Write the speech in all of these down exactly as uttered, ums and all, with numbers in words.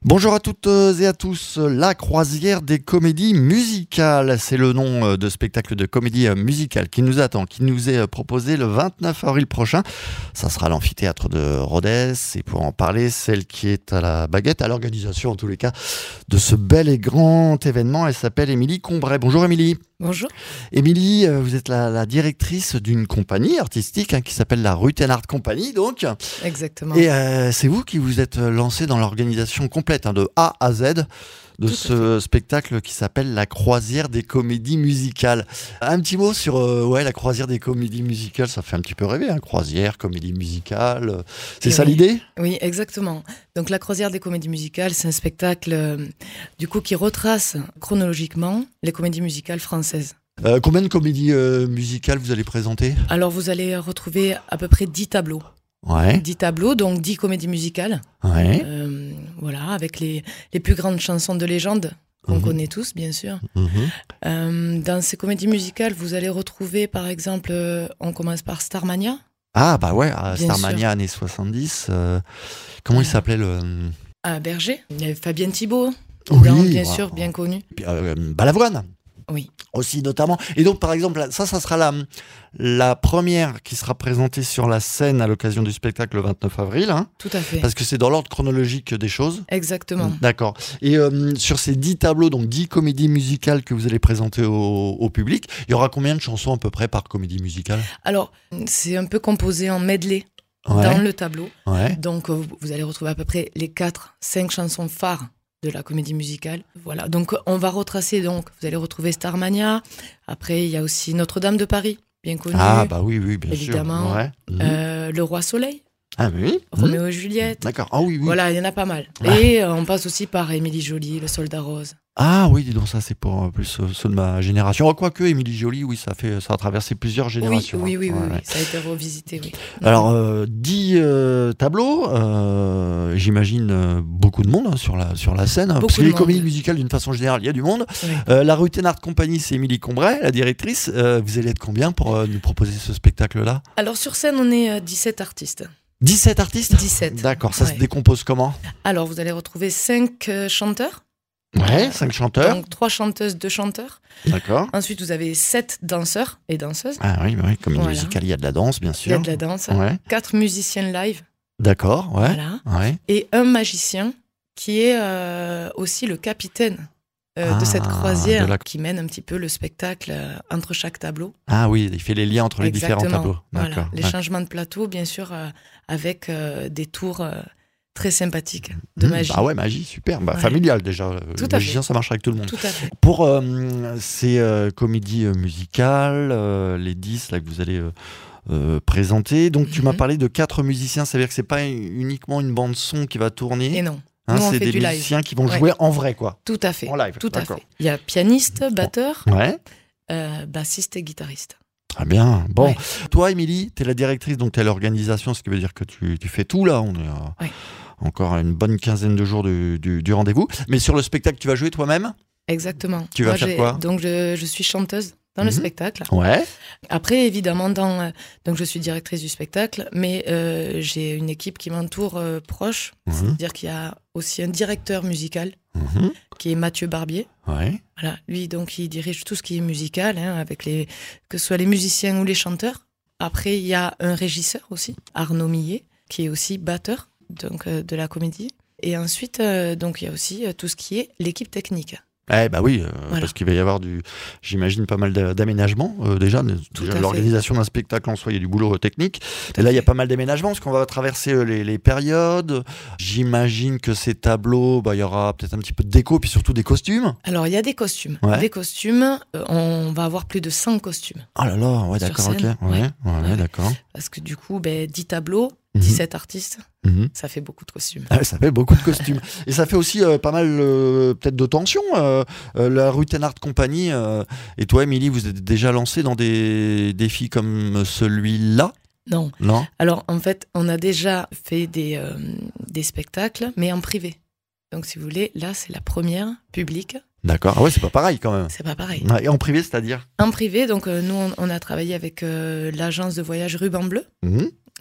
Bonjour à toutes et à tous, la croisière des comédies musicales, c'est le nom de spectacle de comédie musicale qui nous attend, qui nous est proposé le vingt-neuf avril prochain. Ça sera à l'amphithéâtre de Rodez et pour en parler, celle qui est à la baguette, à l'organisation en tous les cas, de ce bel et grand événement, elle s'appelle Émilie Combray. Bonjour Émilie. Bonjour. Émilie, vous êtes la, la directrice d'une compagnie artistique hein, qui s'appelle la Rutenart Company, donc. Exactement. Et euh, c'est vous qui vous êtes lancée dans l'organisation complète, hein, de A à Z, de Tout ce spectacle qui s'appelle la croisière des comédies musicales. Un petit mot sur euh, ouais, la croisière des comédies musicales, ça fait un petit peu rêver, hein, croisière, comédie musicale. C'est Et ça oui. l'idée ? Oui, exactement. Donc la croisière des comédies musicales, c'est un spectacle euh, du coup qui retrace chronologiquement les comédies musicales françaises. euh, Combien de comédies euh, musicales vous allez présenter ? Alors vous allez retrouver à peu près dix tableaux. Ouais. dix tableaux, donc dix comédies musicales. Ouais. Euh, voilà, avec les, les plus grandes chansons de légende qu'on Mhm. connaît tous, bien sûr. Mhm. Euh, dans ces comédies musicales, vous allez retrouver, par exemple, euh, on commence par Starmania. Ah bah ouais, à Bien Starmania années soixante-dix. euh, comment il s'appelait le... À Berger, il y avait Fabienne Thibault, Oui, dedans, bien wow. sûr, bien connue. euh, Balavoine. Oui. Aussi notamment. Et donc par exemple, ça, ça sera la, la première qui sera présentée sur la scène à l'occasion du spectacle le vingt-neuf avril, hein, Tout à fait. parce que c'est dans l'ordre chronologique des choses. Exactement. D'accord. Et euh, sur ces dix tableaux, donc dix comédies musicales que vous allez présenter au, au public, il y aura combien de chansons à peu près par comédie musicale ? Alors, c'est un peu composé en medley Ouais. dans le tableau. Ouais. Donc, euh, vous allez retrouver à peu près les quatre, cinq chansons phares de la comédie musicale. Voilà. Donc, on va retracer. Donc, vous allez retrouver Starmania. Après, il y a aussi Notre-Dame de Paris, bien connue. Ah bah oui, oui, bien Évidemment. sûr. Ouais. Mhm. Euh, Le Roi Soleil, Ah oui. Roméo et Juliette. D'accord. Ah oui, oui. Voilà, il y en a pas mal. Ah. Et euh, on passe aussi par Émilie Joly, Le Soldat Rose. Ah oui, dis donc, ça c'est pour euh, plus euh, ceux de ma génération. Oh, quoique Émilie Joly, oui, ça fait ça a traversé plusieurs Oui, générations. oui, hein. oui, oui, Ouais, oui. ouais. Ça a été revisité, oui. Alors, euh, dix euh, tableaux, euh, j'imagine euh, beaucoup de monde hein, sur, la, sur la scène. hein, Beaucoup parce que de les monde. comédies musicales, d'une façon générale, il y a du monde. Oui. Euh, la Rutenart Company, c'est Émilie Combray, la directrice. Euh, vous allez être combien pour euh, nous proposer ce spectacle-là ? Alors, sur scène, on est euh, dix-sept artistes. dix-sept artistes ? dix-sept. D'accord, ça Ouais. se décompose comment ? Alors, vous allez retrouver cinq euh, chanteurs. Ouais, cinq chanteurs. Donc, trois chanteuses, deux chanteurs. D'accord. Ensuite, vous avez sept danseurs et danseuses. Ah oui, oui, comédie Voilà. musicale, il y a de la danse, bien Il y sûr. a de la danse. Ouais. Quatre musiciens live. D'accord, ouais. Voilà. Ouais. Et un magicien qui est euh, aussi le capitaine euh, Ah, de cette croisière de la- qui mène un petit peu le spectacle euh, entre chaque tableau. Ah oui, il fait les liens entre les Exactement. différents tableaux. Voilà. D'accord. Les ouais. changements de plateau, bien sûr, euh, avec euh, des tours euh, très sympathiques de Mmh, magie. Ah ouais, magie, super. Bah, Ouais. familial déjà. Tout Le à magicien, ça marche avec tout le monde. Tout à fait. Pour euh, ces euh, comédies euh, musicales, euh, les dix là, que vous allez euh, euh, présenter, donc tu Mhm. m'as parlé de quatre musiciens, ça veut dire que c'est pas uniquement une bande son qui va tourner, Et non, hein, nous, on c'est fait des du live. musiciens qui vont Ouais. jouer en vrai, quoi. Tout à fait. En live, Tout à d'accord. fait. Il y a pianiste, batteur, Ouais. euh, bassiste et guitariste. Très bien. Bon, Ouais. toi, Émilie, tu es la directrice, donc tu es l'organisation, ce qui veut dire que tu, tu fais tout là. On est à Ouais. encore à une bonne quinzaine de jours du, du- du rendez-vous. Mais sur le spectacle, tu vas jouer toi-même ? Exactement. Tu vas Moi, faire j'ai- quoi Donc, je, je suis chanteuse dans le Mhm. spectacle. Ouais. Après, évidemment, dans, euh, donc je suis directrice du spectacle, mais euh, j'ai une équipe qui m'entoure euh, proche. Mhm. C'est-à-dire qu'il y a aussi un directeur musical Mhm. qui est Mathieu Barbier. Ouais. Voilà, lui, donc, il dirige tout ce qui est musical, hein, avec les, que ce soit les musiciens ou les chanteurs. Après, il y a un régisseur aussi, Arnaud Millet, qui est aussi batteur donc, euh, de la comédie. Et ensuite, euh, donc, il y a aussi euh, tout ce qui est l'équipe technique. Eh bah oui, euh, Voilà. parce qu'il va y avoir du, j'imagine pas mal d'a- d'aménagements euh, déjà. Tout Déjà, à fait. l'organisation d'un spectacle en soi, il y a du boulot euh, technique. Et là, il y a pas mal d'aménagements parce qu'on va traverser euh, les, les périodes. J'imagine que ces tableaux, bah, il y aura peut-être un petit peu de déco, puis surtout des costumes. Alors, il y a des costumes. Ouais. Des costumes, euh, on va avoir plus de cent costumes. Oh là là, ouais, Sur d'accord, ok. scène, Ouais, ouais. ouais, Ouais. d'accord. Parce que du coup, ben, dix tableaux, Mhm. dix-sept artistes, Mhm. ça fait beaucoup de costumes. Ah ouais, ça fait beaucoup de costumes. Et ça fait aussi euh, pas mal euh, peut-être de tension. Euh, euh, la Rutenart Company euh, et toi, Émilie, vous êtes déjà lancée dans des défis comme celui-là ? Non. Non ? Alors, en fait, on a déjà fait des, euh, des spectacles, mais en privé. Donc, si vous voulez, là, c'est la première publique. D'accord. Ah ouais, c'est pas pareil quand même. C'est pas pareil. Ouais, et en privé, c'est-à-dire ? En privé, donc, euh, nous, on, on a travaillé avec euh, l'agence de voyage Ruban Bleu. Mhm.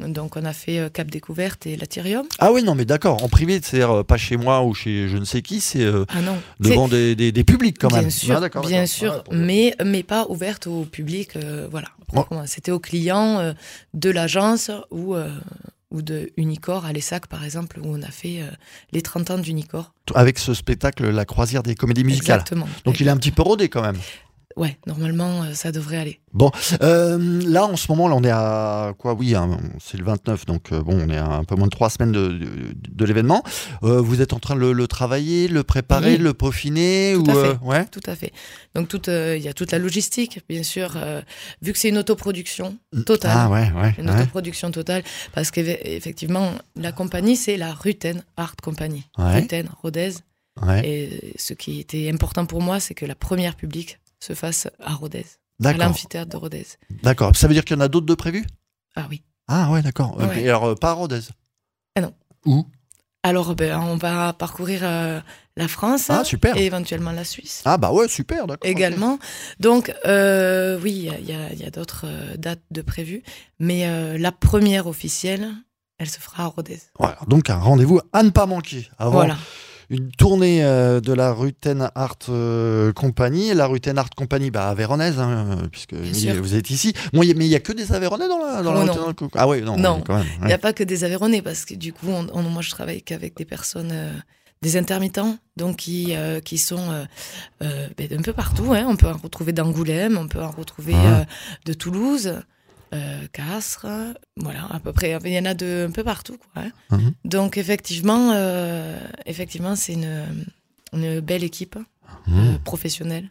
Donc on a fait euh, Cap Découverte et l'Athérium. Ah oui, non, mais d'accord. En privé, c'est-à-dire euh, pas chez moi ou chez je ne sais qui, c'est euh, Ah non. devant des, des, des publics quand bien même. Sûr, ah, d'accord, bien d'accord. sûr, Ouais, pour- mais, mais pas ouverte au public. euh, voilà. Oh. C'était aux clients euh, de l'agence ou, euh, ou de Unicor à l'Essac, par exemple, où on a fait euh, les trente ans d'Unicor. Avec ce spectacle, La croisière des comédies musicales. Exactement. Donc il est un petit peu rodé quand même. Ouais, normalement, euh, ça devrait aller. Bon, euh, là en ce moment, là, on est à quoi? Oui, hein, c'est le vingt-neuf, donc euh, bon, on est à un peu moins de trois semaines de, de, de l'événement. Euh, vous êtes en train de le, le travailler, le préparer, Oui. le peaufiner Tout ou à euh, fait. ouais. Tout à fait. Donc, il euh, y a toute la logistique, bien sûr, euh, vu que c'est une autoproduction totale. Ah ouais, ouais. Une ouais. autoproduction totale, parce qu'effectivement, la compagnie, c'est la Ruten Art Company. Ouais. Ruten, Rodez. Ouais. Et ce qui était important pour moi, c'est que la première publique se fasse à Rodez, à D'accord. l'amphithéâtre de Rodez. D'accord. Ça veut dire qu'il y en a d'autres de prévus? Ah oui. Ah ouais, d'accord. Ouais. Okay. Alors euh, pas à Rodez. Ah non. Où? Alors, ben, on va parcourir euh, la France Ah, super. et éventuellement la Suisse. Ah bah ouais, super, d'accord. Également. Okay. Donc, euh, oui, il y a, y a d'autres euh, dates de prévues, mais euh, la première officielle, elle se fera à Rodez. Voilà, donc un rendez-vous à ne pas manquer avant voilà. une tournée euh, de la Ruten Art euh, Company. La Ruten Art Company, bah, Aveyronnaise, hein, puisque Émilie, vous êtes ici. Bon, y a, mais il n'y a que des Aveyronnais dans la, dans oh la non. Ruten Art Company? Ah oui, non, non. quand même. Il n'y a pas que des Aveyronnais, parce que du coup, on, on, moi, je travaille qu'avec des personnes... Euh, des intermittents, donc qui, euh, qui sont euh, euh, ben, un peu partout. Hein. On peut en retrouver d'Angoulême, on peut en retrouver ah. euh, de Toulouse, euh, Castres, voilà, à peu près. Il y en a de un peu partout, quoi. Hein. Mm-hmm. Donc effectivement, euh, effectivement, c'est une, une belle équipe mm. euh, professionnelle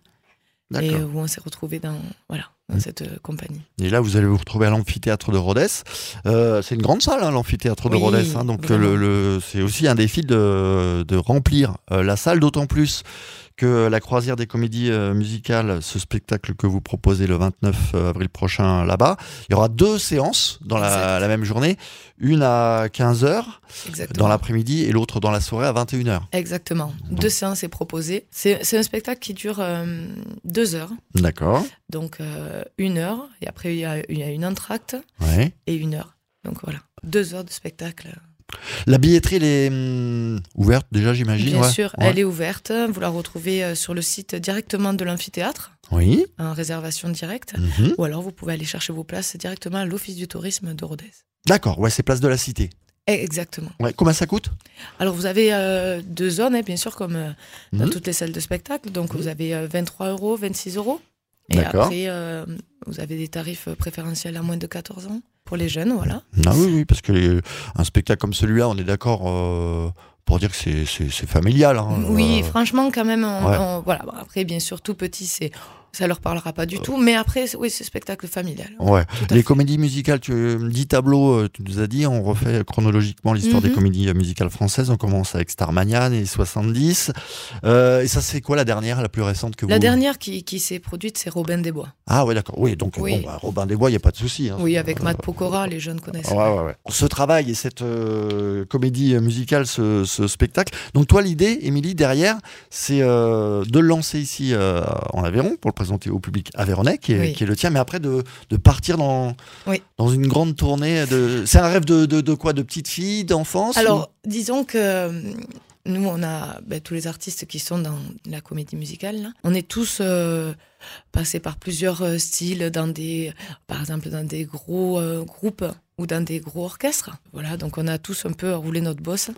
et où on s'est retrouvés dans voilà. dans cette euh, compagnie. Et là, vous allez vous retrouver à l'amphithéâtre de Rodez. Euh, c'est une grande salle, hein, l'amphithéâtre de oui, Rodez. Hein, donc le, le, c'est aussi un défi de, de remplir euh, la salle, d'autant plus que la croisière des comédies euh, musicales, ce spectacle que vous proposez le vingt-neuf avril prochain là-bas, il y aura deux séances dans la, la même journée, une à quinze heures dans l'après-midi et l'autre dans la soirée à vingt et une heures. Exactement. Donc. Deux séances est proposé. C'est, c'est un spectacle qui dure euh, deux heures. D'accord. Donc euh, une heure, et après il y, y a une entracte ouais. et une heure. Donc voilà, deux heures de spectacle. La billetterie, elle est hum, ouverte déjà, j'imagine. Bien ouais. sûr, ouais. Elle est ouverte. Vous la retrouvez euh, sur le site directement de l'amphithéâtre. Oui. En réservation directe. Mm-hmm. Ou alors vous pouvez aller chercher vos places directement à l'Office du tourisme de Rodez. D'accord, ouais, c'est place de la Cité. Exactement. Ouais. Combien ça coûte? Alors vous avez euh, deux zones, hein, bien sûr, comme euh, dans mm-hmm. toutes les salles de spectacle. Donc vous avez euh, vingt-trois euros, vingt-six euros. Et D'accord. après, euh, vous avez des tarifs préférentiels à moins de quatorze ans pour les jeunes, voilà. Ah oui, oui, parce que les, un spectacle comme celui-là, on est d'accord euh, pour dire que c'est, c'est, c'est familial. Hein, oui, euh... franchement, quand même, on, ouais. on, voilà. Après, bien sûr, tout petit, c'est... ça leur parlera pas du tout, mais après, oui, c'est spectacle familial. Ouais. Les fait. comédies musicales, tu dix tableaux, tu nous as dit, on refait chronologiquement l'histoire mm-hmm. des comédies musicales françaises. On commence avec Starmania, les soixante-dix. Euh, et ça, c'est quoi la dernière, la plus récente que vous... La dernière qui, qui s'est produite, c'est Robin des Bois. Ah ouais, d'accord. Oui, donc oui. Bon, bah, Robin des Bois, il n'y a pas de souci. Hein. Oui, avec Matt Pokora, les jeunes connaissent. Ouais, ouais, ouais. Ce travail et cette euh, comédie musicale, ce, ce spectacle. Donc toi, l'idée, Émilie, derrière, c'est euh, de le lancer ici euh, en Aveyron pour le présenter au public aveyronnais, qui est, oui. qui est le tien, mais après de, de partir dans, oui. dans une grande tournée. De... C'est un rêve de, de, de quoi? De petite fille, d'enfance? Alors, ou... disons que nous, on a ben, tous les artistes qui sont dans la comédie musicale. Là. On est tous euh, passés par plusieurs euh, styles, dans des, par exemple dans des gros euh, groupes ou dans des gros orchestres. Voilà, donc on a tous un peu roulé notre bosse.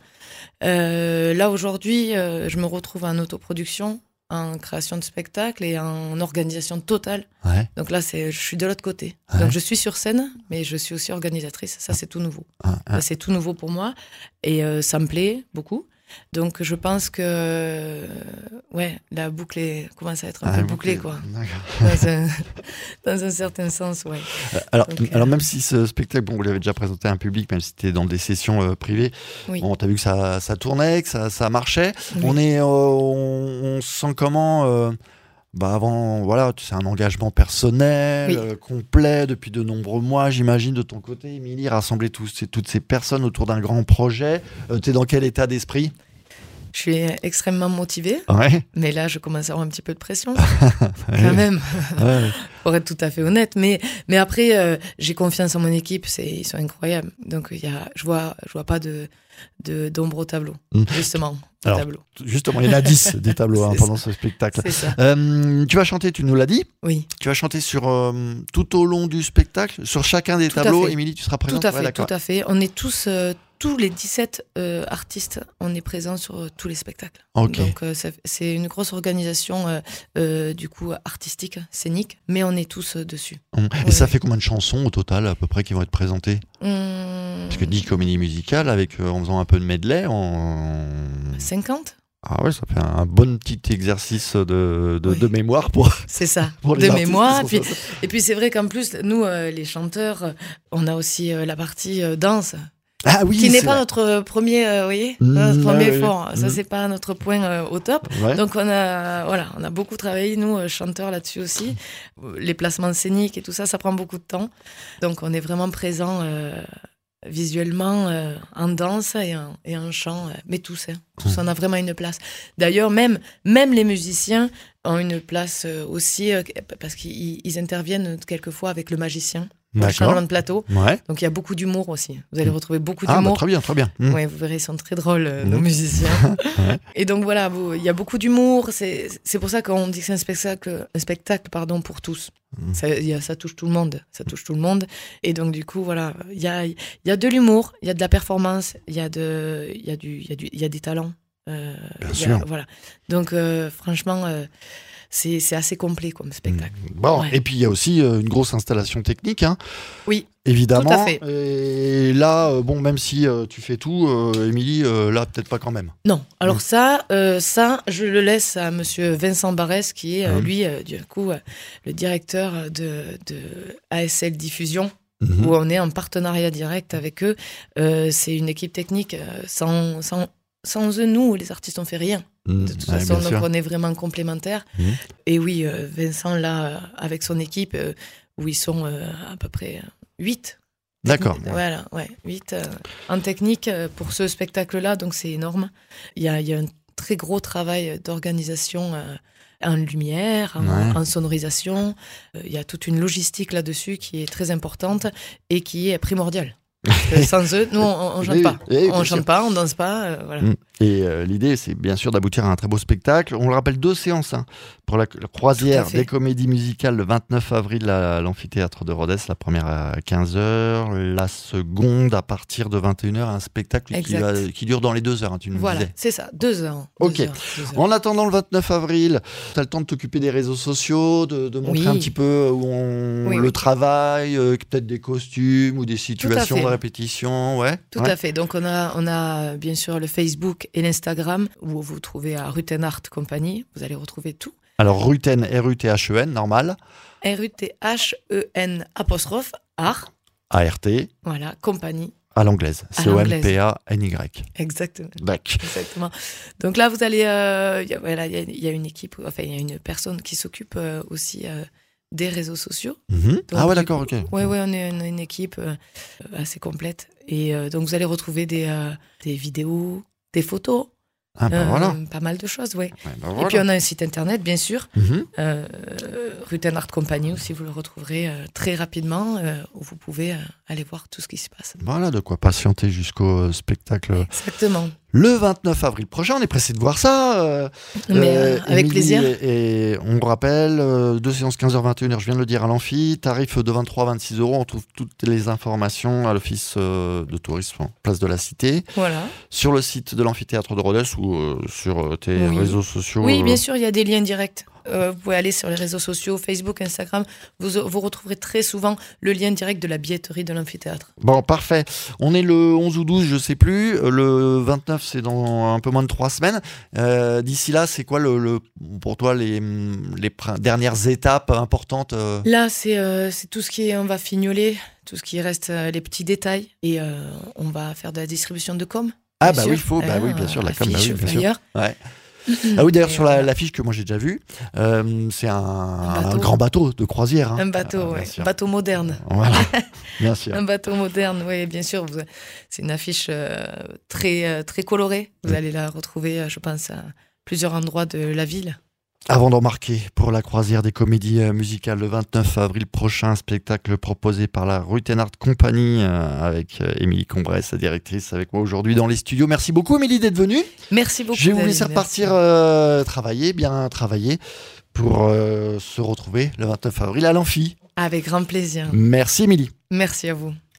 Euh, là, aujourd'hui, euh, je me retrouve en autoproduction, en création de spectacle et en organisation totale. Ouais. Donc là, c'est, je suis de l'autre côté. Ouais. Donc je suis sur scène, mais je suis aussi organisatrice. Ça, c'est tout nouveau. Ah, ah. Ça, c'est tout nouveau pour moi. Et euh, ça me plaît beaucoup. Donc je pense que euh, ouais, la boucle est, commence à être un ah, peu bouclée, quoi. Dans un, dans un certain sens, ouais. Alors, Donc, alors euh... même si ce spectacle, bon, vous l'avez déjà présenté à un public, même si c'était dans des sessions euh, privées, oui. bon, t'as vu que ça, ça tournait, que ça, ça marchait. Oui. On est, euh, on, on se sent comment euh, bah avant, voilà, c'est un engagement personnel, oui. euh, complet, depuis de nombreux mois, j'imagine, de ton côté, Émilie, rassembler tous ces, toutes ces personnes autour d'un grand projet. Euh, t'es dans quel état d'esprit ? Je suis extrêmement motivée, Ouais. mais là, je commence à avoir un petit peu de pression, quand même, Ouais. pour être tout à fait honnête. Mais, mais après, euh, j'ai confiance en mon équipe, c'est, ils sont incroyables. Donc, il y a, je vois, je vois pas de, de, d'ombre au tableau, Mm. justement, au Alors, tableau. Justement, il y en a dix des tableaux hein, C'est pendant ce spectacle. C'est ça, Euh, tu vas chanter, tu nous l'as dit. oui. Tu vas chanter sur euh, tout au long du spectacle, sur chacun des Tout à tableaux. fait. Émilie, tu seras présente. Tout à Ouais, fait, d'accord. tout à fait. On est tous, euh, tous les dix-sept euh, artistes, on est présents sur euh, tous les spectacles. Ok. Donc euh, ça- c'est une grosse organisation euh, euh, du coup artistique, scénique, mais on est tous euh, dessus. Hum. Et Ouais, ça ouais. fait combien de chansons au total à peu près qui vont être présentées? Hum, Parce que dix comédies musicales avec euh, en faisant un peu de medley. En... cinquante, Ah ouais, ça fait un, un bon petit exercice de, de, Oui. de mémoire pour, c'est ça, pour les de artistes mémoire. qui Puis, sont sur- et puis c'est vrai qu'en plus, nous, euh, les chanteurs, euh, on a aussi euh, la partie euh, danse, Ah oui, qui n'est c'est pas vrai. notre premier, euh, vous voyez, Mmh, notre premier ouais, fort. ouais. Ça, Mmh. c'est pas notre point euh, au top. Ouais. Donc on a, voilà, on a beaucoup travaillé, nous, euh, chanteurs, là-dessus aussi. Les placements scéniques et tout ça, ça prend beaucoup de temps. Donc on est vraiment présent euh, visuellement euh, en danse et en, et en chant, euh, mais tous, hein, tous, on a vraiment une place. D'ailleurs, même, même les musiciens ont une place euh, aussi, euh, parce qu'ils ils interviennent quelquefois avec le magicien, pour le D'accord. changement de plateau. Ouais. Donc il y a beaucoup d'humour aussi. Vous allez retrouver beaucoup Ah, bah, d'humour. très bien, très bien. Hum. Ouais, vous verrez, ils sont très drôles, euh, Mhm. nos musiciens. Ouais. Et donc voilà, vous- il y a beaucoup d'humour. C'est c'est pour ça qu'on dit que c'est un spectacle, un spectacle pardon, pour tous. Mhm. Ça, il y a- ça touche tout le monde. Ça touche tout le monde. Et donc du coup, voilà, il y a, il y a de l'humour, il y a de la performance, il y a de, il y a du, il y a du, il y a des talents. Euh, Bien il y a- sûr. Voilà. Donc euh, franchement, euh, c'est c'est assez complet comme spectacle. Bon, Ouais. et puis il y a aussi euh, une grosse installation technique, hein, Oui, évidemment. Tout à fait. Et là, euh, bon, même si euh, tu fais tout, euh, Émilie, euh, là, peut-être pas quand même. non. Alors Mm. ça, euh, ça, je le laisse à Monsieur Vincent Barès, qui est euh, Mhm. lui, euh, du coup, euh, le directeur de, de A S L Diffusion, Mhm. où on est en partenariat direct avec eux. Euh, c'est une équipe technique. euh, sans, sans, sans eux, nous, les artistes, on fait rien. Mhm. De toute Ouais, façon, bien donc sûr. on est vraiment complémentaires. Mhm. Et oui, euh, Vincent, là, euh, avec son équipe, euh, où ils sont euh, à peu près huit. D'accord. Voilà, ouais, huit en technique euh, pour ce spectacle-là, donc c'est énorme. Il y a, il y a un très gros travail d'organisation euh, en lumière, en, Ouais. en sonorisation. Euh, il y a toute une logistique là-dessus qui est très importante et qui est primordiale. Parce que sans eux, nous, on ne chante Oui, pas. oui, bien on sûr. chante pas, on danse pas. euh, voilà. Mm. Et euh, l'idée, c'est bien sûr d'aboutir à un très beau spectacle. On le rappelle, deux séances hein, pour la, la croisière Tout à fait. des comédies musicales le vingt-neuf avril à l'amphithéâtre de Rhodes. La première à quinze heures, la seconde à partir de vingt et une heures, un spectacle qui, Exact. va- qui dure dans les deux heures, hein, tu nous Voilà, disais. c'est ça, deux heures. deux Ok. heures, deux heures. En attendant le vingt-neuf avril, tu as le temps de t'occuper des réseaux sociaux, de, de montrer Oui. un petit peu où on Oui, le oui. travaille, euh, peut-être des costumes ou des situations fait. de répétition. Ouais. Tout ouais. à fait. Donc, on a, on a bien sûr le Facebook et l'Instagram où vous trouvez à Ruten Art Company. Vous allez retrouver tout. Alors, Ruten, R U T H E N, normal. R U T H E N apostrophe Art. A R T, Voilà, compagnie. à l'anglaise. À C O M l'anglaise. P A N Y. Exactement. Bac. Exactement. Donc là, vous allez. euh, y a- voilà, il y, a- il y a une équipe, enfin, il y a une personne qui s'occupe euh, aussi euh, des réseaux sociaux. Mhm. Donc, Ah ouais, du d'accord, ok. Oui, ouais, on est une, une équipe euh, assez complète. Et euh, donc, vous allez retrouver des, euh, des vidéos, des photos, Ah bah euh, voilà. pas mal de choses, oui. Ouais, bah Et voilà. puis, on a un site internet, bien sûr, Mhm. euh, Ruten Art Company aussi, vous le retrouverez euh, très rapidement, euh, où vous pouvez euh, aller voir tout ce qui se passe. Voilà de quoi patienter jusqu'au euh, spectacle Exactement. le vingt-neuf avril prochain. On est pressé de voir ça. euh, Mais euh, euh, avec Émilie, plaisir. Et, et on rappelle, euh, deux séances quinze heures vingt et une heures, je viens de le dire, à l'amphi. Tarif de vingt-trois à vingt-six euros. On trouve toutes les informations à l'office euh, de tourisme, en place de la Cité, Voilà. sur le site de l'amphithéâtre de Rhodes ou euh, sur euh, tes Oui. réseaux sociaux. Oui, euh, bien sûr, il y a des liens directs. Euh, vous pouvez aller sur les réseaux sociaux, Facebook, Instagram. Vous, vous retrouverez très souvent le lien direct de la billetterie de l'amphithéâtre. Bon, parfait. On est le onze ou douze, je sais plus. Euh, Le vingt-neuf, c'est dans un peu moins de trois semaines. Euh, D'ici là, c'est quoi le, le- pour toi les, les pr- dernières étapes importantes euh Là, c'est euh, c'est tout ce qui est, on va fignoler, tout ce qui reste, euh, les petits détails. Et euh, on va faire de la distribution de com. Ah bien bah sûr. oui, il faut. Bah Hein, oui, bien sûr, la com, bah affiches, oui, bien sûr. flyers. Ouais. Ah oui, d'ailleurs, Et sur la- voilà. l'affiche que moi j'ai déjà vue, euh, c'est un, un bateau. grand bateau de croisière. hein. Un bateau, Ah, bien ouais. sûr. Un bateau moderne. Voilà, bien sûr. Un bateau moderne, oui, bien sûr. vous- C'est une affiche euh, très, euh, très colorée. Vous Mm. allez la retrouver, euh, je pense, à plusieurs endroits de la ville. Avant d'embarquer pour la croisière des comédies euh, musicales le vingt-neuf avril prochain, spectacle proposé par la Rutenart Company euh, avec euh, Émilie Combrès, sa directrice, avec moi aujourd'hui dans les studios. Merci beaucoup Émilie d'être venue. Merci beaucoup. Je vais vous David, laisser merci. repartir euh, travailler, bien travailler, pour euh, se retrouver le vingt-neuf avril à l'Amphi. Avec grand plaisir. Merci Émilie. Merci à vous.